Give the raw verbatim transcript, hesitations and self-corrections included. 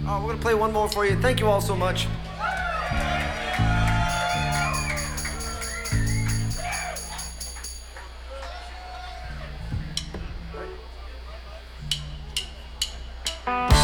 Uh, we're going to play one more for you. Thank you all so much. Bye.